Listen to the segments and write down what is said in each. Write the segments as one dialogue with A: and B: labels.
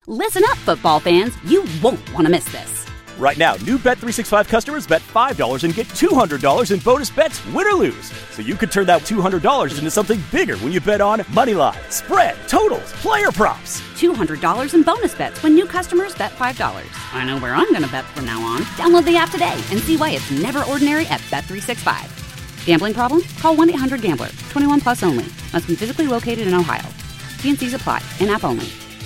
A: Listen up, football fans. You won't want to miss this.
B: Right now, new Bet365 customers bet $5 and get $200 in bonus bets, win or lose. So you could turn that $200 into something bigger when you bet on money line, spread, totals, player props.
A: $200 in bonus bets when new customers bet $5. I know where I'm going to bet from now on. Download the app today and see why it's never ordinary at Bet365. Gambling problem? Call 1-800-GAMBLER. 21 plus only. Must be physically located in Ohio. T&Cs apply. In-app only.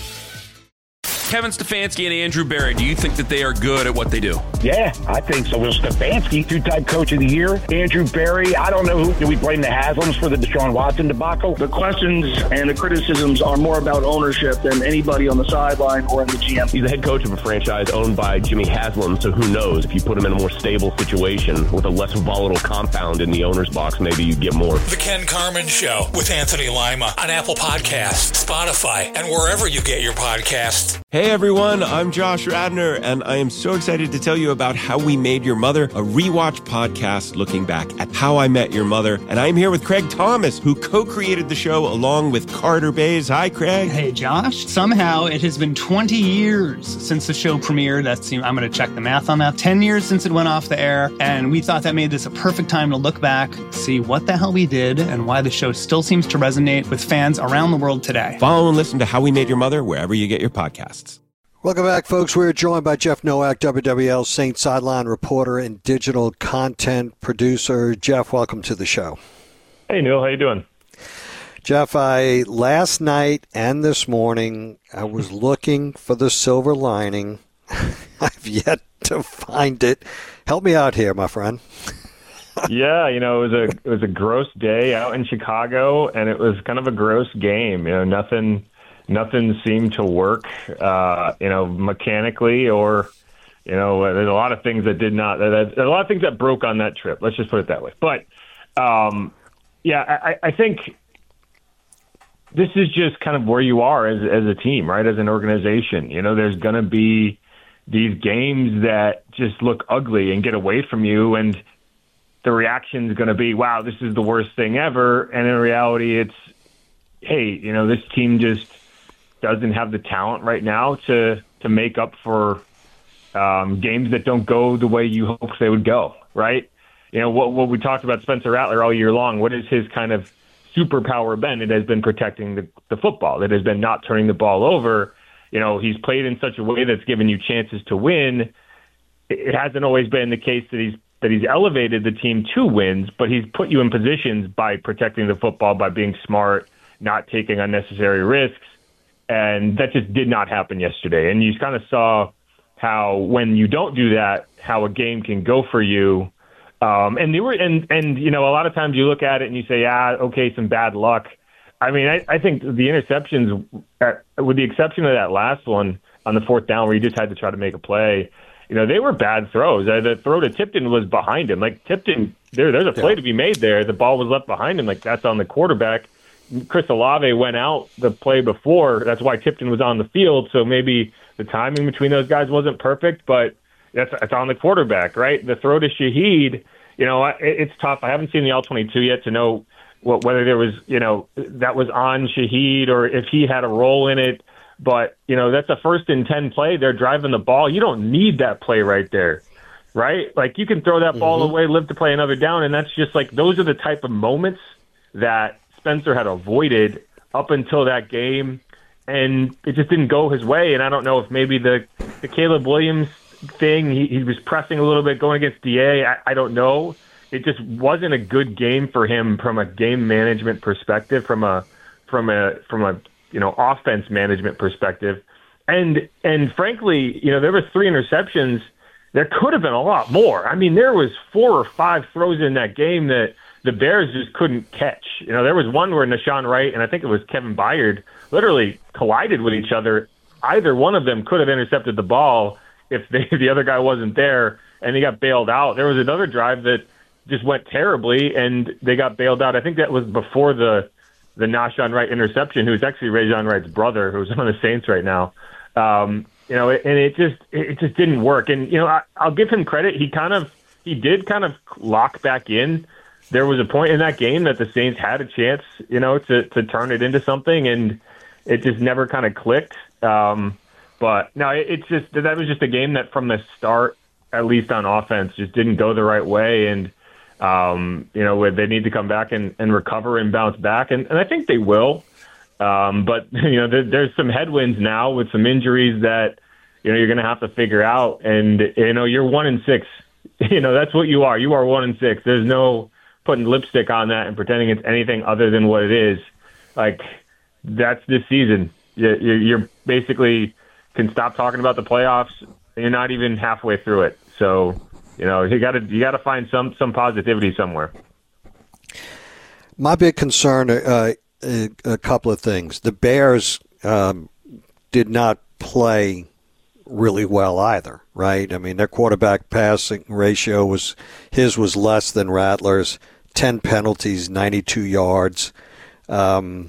C: Kevin Stefanski and Andrew Berry, do you think that they are good at what they do?
D: Yeah, I think so. Well, Stefanski, two-time coach of the year. Andrew Berry, I don't know who. Do we blame the Haslams for the Deshaun Watson debacle?
E: The questions and the criticisms are more about ownership than anybody on the sideline or in the GM.
F: He's the head coach of a franchise owned by Jimmy Haslam, so who knows? If you put him in a more stable situation with a less volatile compound in the owner's box, maybe you'd get more.
G: The Ken Carman Show with Anthony Lima on Apple Podcasts, Spotify, and wherever you get your podcasts.
H: Hey everyone, I'm Josh Radner, and I am so excited to tell you about How We Made Your Mother, a rewatch podcast looking back at How I Met Your Mother. And I'm here with Craig Thomas, who co-created the show along with Carter Bays. Hi, Craig.
I: Hey, Josh. Somehow it has been 20 years since the show premiered. I'm going to check the math on that. 10 years since it went off the air, and we thought that made this a perfect time to look back, see what the hell we did, and why the show still seems to resonate with fans around the world today.
H: Follow and listen to How We Made Your Mother wherever you get your podcasts.
J: Welcome back, folks. We're joined by Jeff Nowak, WWL Saints sideline reporter and digital content producer. Jeff, welcome to the show.
K: Hey, Neil. How you doing?
J: Jeff, last night and this morning, I was looking for the silver lining. I've yet to find it. Help me out here, my friend.
K: Yeah, it was a gross day out in Chicago, and it was kind of a gross game. Nothing seemed to work, mechanically, or, there's a lot of things that did not. There's a lot of things that broke on that trip. Let's just put it that way. But, I think this is just kind of where you are as a team, right? As an organization, there's going to be these games that just look ugly and get away from you, and the reaction is going to be, wow, this is the worst thing ever. And in reality, it's, hey, this team just doesn't have the talent right now to make up for games that don't go the way you hoped they would go, right? What we talked about Spencer Rattler all year long, what is his kind of superpower been? It has been protecting the football. It has been not turning the ball over. He's played in such a way that's given you chances to win. It hasn't always been the case that he's elevated the team to wins, but he's put you in positions by protecting the football, by being smart, not taking unnecessary risks. And that just did not happen yesterday. And you kind of saw how when you don't do that, how a game can go for you. And a lot of times you look at it and you say, okay, some bad luck. I mean, I think the interceptions, with the exception of that last one on the fourth down where you just had to try to make a play, they were bad throws. The throw to Tipton was behind him. Like Tipton, there's a play to be made there. The ball was left behind him. Like that's on the quarterback. Chris Olave went out the play before. That's why Tipton was on the field. So maybe the timing between those guys wasn't perfect, but it's on the quarterback, right? The throw to Shaheed, it's tough. I haven't seen the All-22 yet to know whether there was, that was on Shaheed or if he had a role in it. But, that's a 1st and 10 play. They're driving the ball. You don't need that play right there, right? Like you can throw that ball away, live to play another down. And that's just like, those are the type of moments that Spencer had avoided up until that game, and it just didn't go his way. And I don't know if maybe the Caleb Williams thing, he was pressing a little bit going against DA. I don't know. It just wasn't a good game for him from a game management perspective, from a offense management perspective. And frankly, there were 3 interceptions. There could have been a lot more. I mean, there was 4 or 5 throws in that game that the Bears just couldn't catch. There was one where Nashawn Wright and I think it was Kevin Byard literally collided with each other. Either one of them could have intercepted the ball if the other guy wasn't there, and he got bailed out. There was another drive that just went terribly, and they got bailed out. I think that was before the Nashawn Wright interception, who's actually Rajon Wright's brother, who's on the Saints right now. And it just didn't work. And I'll give him credit. He did kind of lock back in. There was a point in that game that the Saints had a chance, to turn it into something, and it just never kind of clicked. But But no, it's just that was just a game that from the start, at least on offense, just didn't go the right way. And, they need to come back and recover and bounce back. And I think they will. But, there's some headwinds now with some injuries that, you're going to have to figure out. And, you're 1-6. That's what you are. You are 1-6. There's no putting lipstick on that and pretending it's anything other than what it is. Like, that's this season. You're basically can stop talking about the playoffs. You're not even halfway through it. So, you got to find some positivity somewhere.
J: My big concern, a couple of things. The Bears did not play really well either, right? I mean, their quarterback passing ratio was less than Rattler's. 10 penalties, 92 yards. There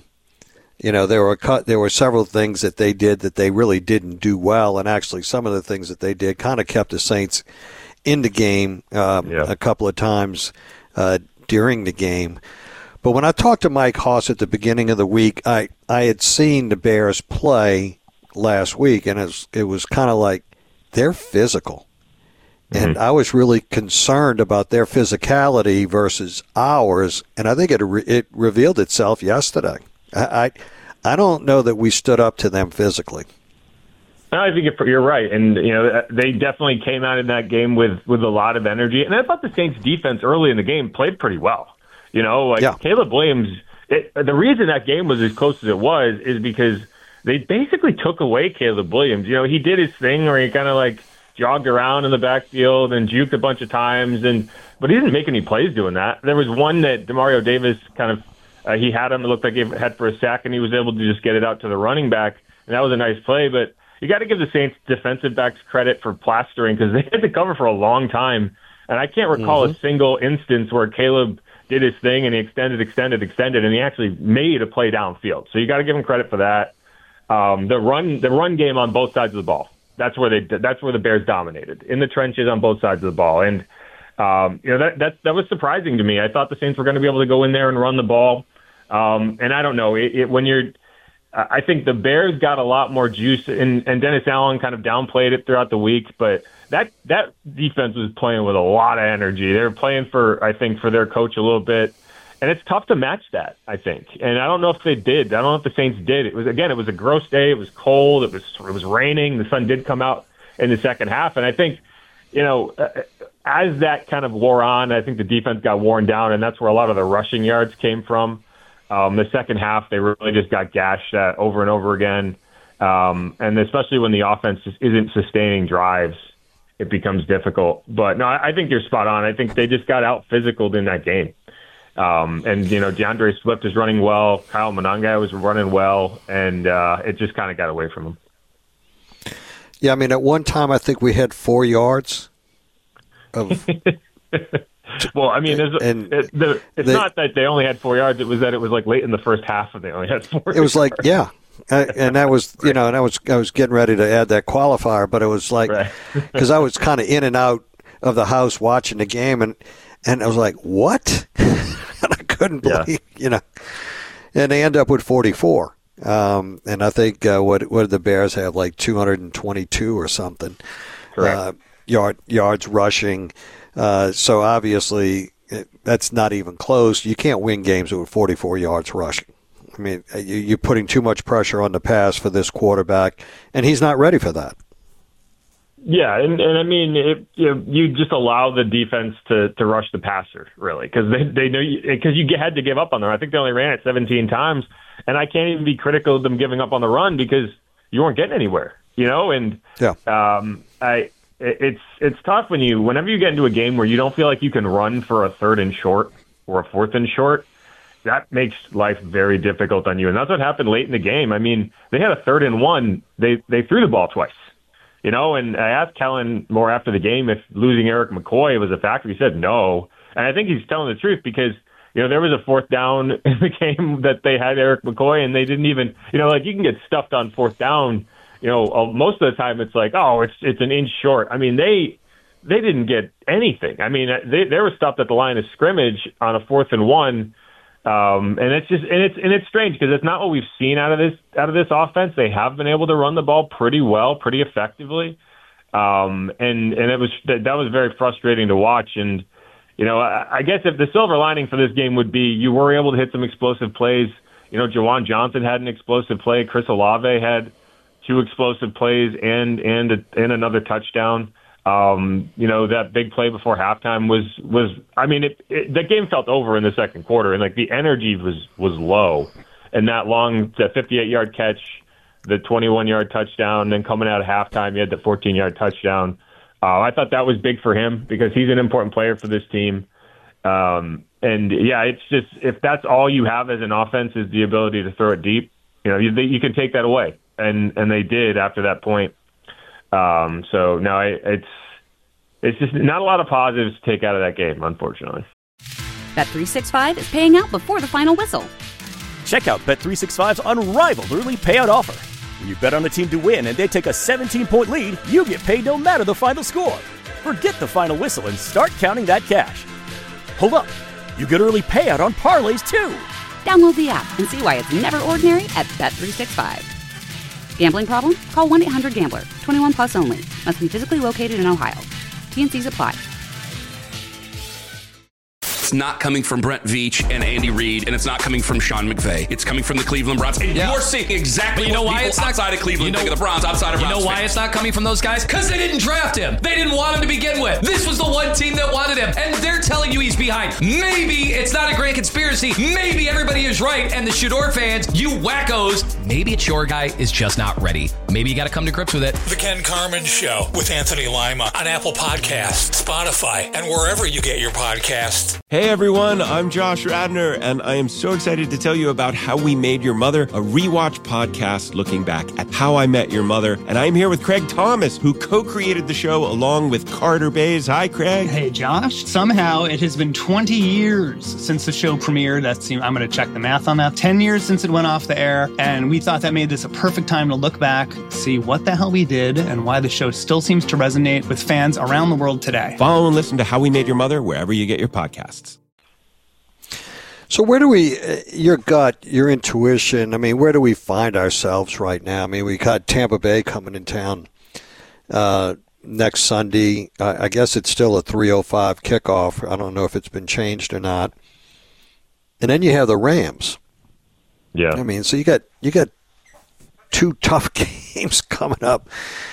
J: were several things that they did that they really didn't do well, and actually some of the things that they did kind of kept the Saints in the game a couple of times during the game. But when I talked to Mike Hoss at the beginning of the week, I had seen the Bears play last week, and it was kind of like they're physical. And I was really concerned about their physicality versus ours, and I think it revealed itself yesterday. I don't know that we stood up to them physically.
K: I think you're right, and they definitely came out in that game with a lot of energy. And I thought the Saints' defense early in the game played pretty well. Caleb Williams. The reason that game was as close as it was is because they basically took away Caleb Williams. He did his thing where he kind of jogged around in the backfield and juked a bunch of times, but he didn't make any plays doing that. There was one that Demario Davis he had him. It looked like he had for a sack, and he was able to just get it out to the running back, and that was a nice play. But you got to give the Saints defensive backs credit for plastering because they had to cover for a long time, and I can't recall a single instance where Caleb did his thing and he extended, and he actually made a play downfield. So you got to give him credit for that. The run game on both sides of the ball. That's where the Bears dominated in the trenches on both sides of the ball, and that was surprising to me. I thought the Saints were going to be able to go in there and run the ball, and I don't know I think the Bears got a lot more juice, and Dennis Allen kind of downplayed it throughout the week, but that defense was playing with a lot of energy. They were playing for their coach a little bit. And it's tough to match that, I think. And I don't know if they did. I don't know if the Saints did. It was a gross day. It was cold. It was raining. The sun did come out in the second half. And I think, as that kind of wore on, I think the defense got worn down, and that's where a lot of the rushing yards came from. The second half, they really just got gashed at over and over again. And especially when the offense just isn't sustaining drives, it becomes difficult. But no, I think you're spot on. I think they just got out physicaled in that game. DeAndre Swift is running well. Kyle Monangai was running well, and it just kind of got away from him.
J: Yeah, I mean, at one time I think we had 4 yards of.
K: Well, I mean, it's not that they only had 4 yards. It was that it was late in the first half, and they only had 4. It
J: was yards. And that was, and I was getting ready to add that qualifier, but it was because I was kind of in and out of the house watching the game, and I was like, what? And I couldn't believe, and they end up with 44. And I think, what did the Bears have, 222 or something, yards rushing. So obviously that's not even close. You can't win games with 44 yards rushing. I mean, you're putting too much pressure on the pass for this quarterback, and he's not ready for that.
K: Yeah, and I mean, you just allow the defense to rush the passer, really, because they know because you had to give up on them. I think they only ran it 17 times, and I can't even be critical of them giving up on the run because you weren't getting anywhere, And it's tough whenever you get into a game where you don't feel like you can run for a 3rd and short or a 4th and short. That makes life very difficult on you, and that's what happened late in the game. I mean, they had a 3rd and 1. They threw the ball twice. And I asked Kellen Moore after the game if losing Eric McCoy was a factor. He said no. And I think he's telling the truth because, there was a 4th down in the game that they had Eric McCoy and they didn't even, you can get stuffed on 4th down. Most of the time it's it's an inch short. I mean, they didn't get anything. I mean, they were stopped at the line of scrimmage on a 4th and 1 And it's strange because it's not what we've seen out of this offense. They have been able to run the ball pretty well, pretty effectively. And that was very frustrating to watch. And, I guess if the silver lining for this game would be you were able to hit some explosive plays. Jawan Johnson had an explosive play. Chris Olave had 2 explosive plays and another touchdown. That big play before halftime was that game felt over in the second quarter, and the energy was low. And that 58-yard catch, the 21-yard touchdown, then coming out of halftime, you had the 14-yard touchdown. I thought that was big for him because he's an important player for this team. It's just if that's all you have as an offense is the ability to throw it deep, you can take that away, and they did after that point. So no, it's just not a lot of positives to take out of that game, unfortunately.
A: Bet365 is paying out before the final whistle.
B: Check out Bet365's unrivaled early payout offer. When you bet on a team to win and they take a 17-point lead, you get paid no matter the final score. Forget the final whistle and start counting that cash. Hold up. You get early payout on parlays, too.
A: Download the app and see why it's never ordinary at Bet365. Gambling problem? Call 1-800-GAMBLER. 21 plus only. Must be physically located in Ohio. T&Cs apply.
C: It's not coming from Brent Veach and Andy Reid, and it's not coming from Sean McVay. It's coming from the Cleveland Browns. And you're seeing exactly what people outside of Cleveland think of the Browns, outside of Browns.
L: You know why it's not coming from those guys? Because they didn't draft him. They didn't want him to begin with. This was the one team that wanted him, and they're telling you he's behind. Maybe it's not a grand conspiracy. Maybe everybody is right, and the Shador fans, you wackos, maybe it's your guy is just not ready. Maybe you got to come to grips with it.
G: The Ken Carman Show with Anthony Lima on Apple Podcasts, Spotify, and wherever you get your podcasts.
H: Hey everyone, I'm Josh Radnor, and I am so excited to tell you about How We Made Your Mother, a rewatch podcast looking back at How I Met Your Mother. And I'm here with Craig Thomas, who co-created the show along with Carter Bays. Hi, Craig.
I: Hey, Josh. Somehow it has been 20 years since the show premiered. I'm going to check the math on that. 10 years since it went off the air, and we thought that made this a perfect time to look back, see what the hell we did, and why the show still seems to resonate with fans around the world today.
H: Follow and listen to How We Made Your Mother wherever you get your podcasts.
J: So where do your gut, your intuition, where do we find ourselves right now? We got Tampa Bay coming in town next Sunday. I guess it's still a 3:05 kickoff. I don't know if it's been changed or not. And then you have the Rams.
K: Yeah.
J: So you got 2 tough games coming up.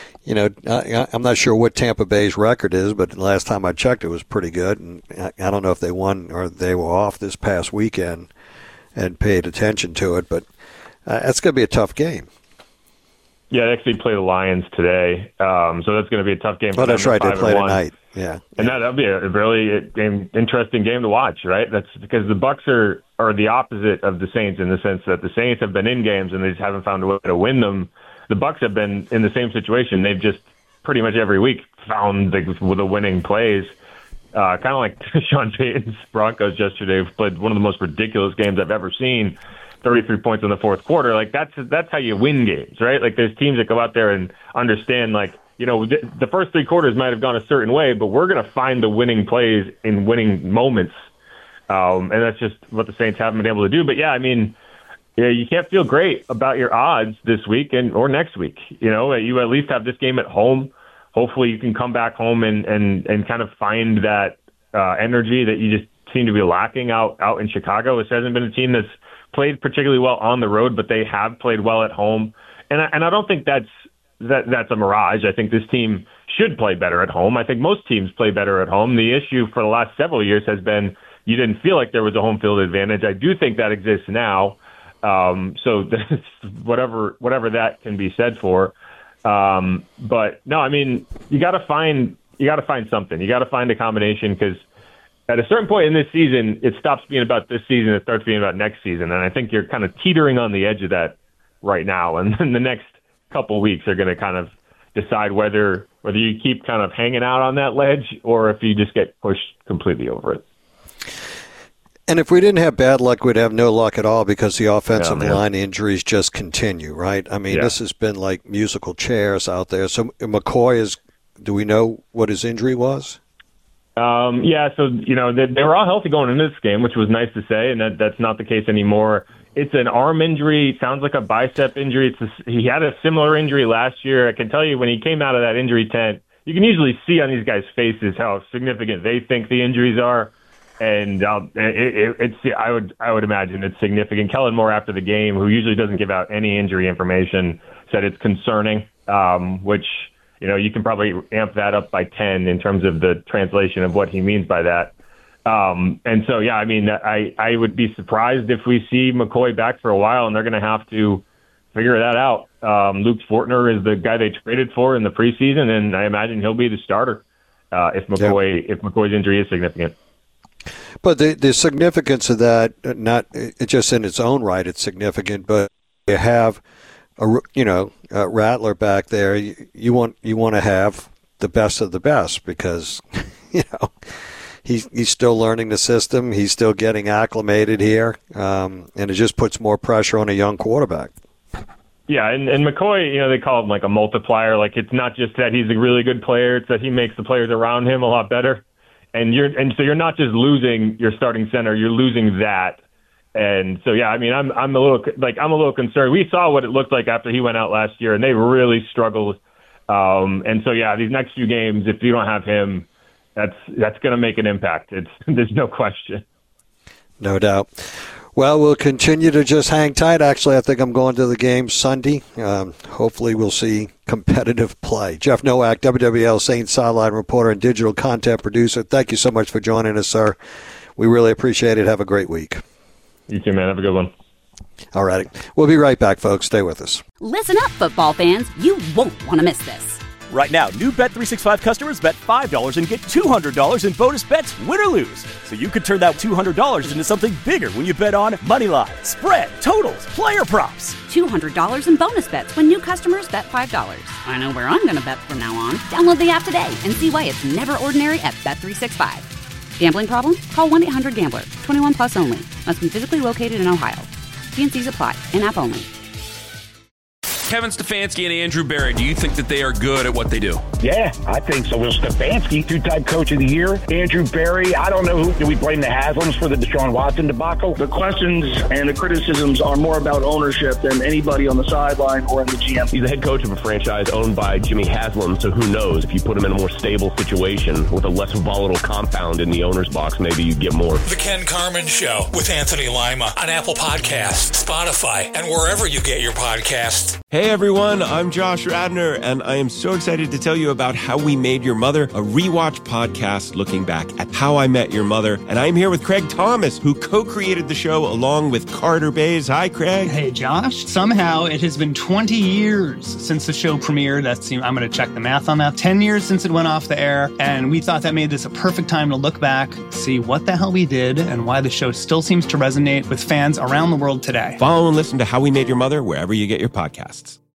J: I'm not sure what Tampa Bay's record is, but the last time I checked, it was pretty good. And I don't know if they won or they were off this past weekend and paid attention to it, but that's going to be a tough game.
K: Yeah, they actually play the Lions today, so that's going to be a tough game.
J: Oh, that's right. They play tonight. Yeah,
K: and that'll be a really interesting game to watch, right? That's because the Bucs are the opposite of the Saints in the sense that the Saints have been in games and they just haven't found a way to win them. The Bucs have been in the same situation. They've just pretty much every week found the winning plays. Kind of like Sean Payton's Broncos yesterday played one of the most ridiculous games I've ever seen. 33 points in the fourth quarter. That's how you win games, right? There's teams that go out there and understand, the first 3 quarters might have gone a certain way, but we're going to find the winning plays in winning moments. And that's just what the Saints haven't been able to do. But yeah, you can't feel great about your odds this week or next week. You at least have this game at home. Hopefully you can come back home and kind of find that energy that you just seem to be lacking out in Chicago. This hasn't been a team that's played particularly well on the road, but they have played well at home. And I don't think that's a mirage. I think this team should play better at home. I think most teams play better at home. The issue for the last several years has been you didn't feel like there was a home field advantage. I do think that exists now. So whatever that can be said for. But no, you got to find something. You got to find a combination because at a certain point in this season, it stops being about this season. It starts being about next season. And I think you're kind of teetering on the edge of that right now. And then the next couple of weeks are going to kind of decide whether you keep kind of hanging out on that ledge or if you just get pushed completely over it.
J: And if we didn't have bad luck, we'd have no luck at all because the offensive line injuries just continue, right? This has been like musical chairs out there. So McCoy do we know what his injury was?
K: Yeah, so, they were all healthy going into this game, which was nice to say, and that's not the case anymore. It's an arm injury. Sounds like a bicep injury. He had a similar injury last year. I can tell you when he came out of that injury tent, you can usually see on these guys' faces how significant they think the injuries are. And I would imagine it's significant. Kellen Moore, after the game, who usually doesn't give out any injury information, said it's concerning, which, you can probably amp that up by 10 in terms of the translation of what he means by that. And so, yeah, I mean, I would be surprised if we see McCoy back for a while, and they're going to have to figure that out. Luke Fortner is the guy they traded for in the preseason, and I imagine he'll be the starter if McCoy's injury is significant.
J: But the significance of that, not just in its own right, it's significant. But you have a Rattler back there. You want to have the best of the best because he's still learning the system. He's still getting acclimated here, and it just puts more pressure on a young quarterback.
K: Yeah, and McCoy, they call him like a multiplier. Like it's not just that he's a really good player; it's that he makes the players around him a lot better. And so you're not just losing your starting center; you're losing that. And so, yeah, I mean, I'm a little concerned. We saw what it looked like after he went out last year, and they really struggled. And so, yeah, these next few games, if you don't have him, that's going to make an impact. There's no question.
J: No doubt. Well, we'll continue to just hang tight. Actually, I think I'm going to the game Sunday. Hopefully we'll see competitive play. Jeff Nowak, WWL Saints sideline reporter and digital content producer. Thank you so much for joining us, sir. We really appreciate it. Have a great week.
K: You too, man. Have a good one.
J: All righty. We'll be right back, folks. Stay with us.
A: Listen up, football fans. You won't want to miss this.
B: Right now, new Bet365 customers bet $5 and get $200 in bonus bets, win or lose. So you could turn that $200 into something bigger when you bet on money line, spread, totals, player props.
A: $200 in bonus bets when new customers bet $5. I know where I'm going to bet from now on. Download the app today and see why it's never ordinary at Bet365. Gambling problem? Call 1-800-GAMBLER. 21 plus only. Must be physically located in Ohio. T&Cs apply. In-app only.
C: Kevin Stefanski and Andrew Berry, do you think that they are good at what they do?
D: Yeah, I think so. Will Stefanski, two-time coach of the year. Andrew Berry, I don't know who. Do we blame the Haslams for the Deshaun Watson debacle?
E: The questions and the criticisms are more about ownership than anybody on the sideline or in the GM.
F: He's the head coach of a franchise owned by Jimmy Haslam, so who knows? If you put him in a more stable situation with a less volatile compound in the owner's box, maybe you'd get more.
G: The Ken Carman Show with Anthony Lima on Apple Podcasts, Spotify, and wherever you get your podcasts.
H: Hey everyone, I'm Josh Radnor, and I am so excited to tell you about How We Made Your Mother, a rewatch podcast looking back at How I Met Your Mother. And I'm here with Craig Thomas, who co-created the show along with Carter Bays. Hi, Craig.
I: Hey, Josh. Somehow it has been 20 years since the show premiered. I'm going to check the math on that. 10 years since it went off the air, and we thought that made this a perfect time to look back, see what the hell we did, and why the show still seems to resonate with fans around the world today.
H: Follow and listen to How We Made Your Mother wherever you get your podcasts.